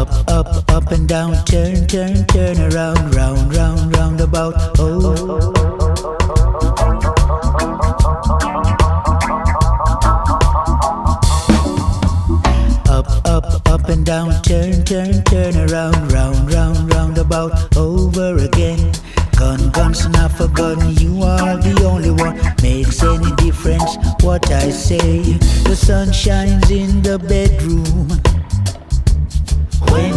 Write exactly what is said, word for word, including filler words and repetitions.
Up, up, up and down, turn, turn, turn around, round, round, round about. Oh. Up, up, up and down, turn, turn, turn around, round, round, round about. Over again. Gun, guns, not forgotten. You are the only one. Makes any difference what I say. The sun shines in the bedroom when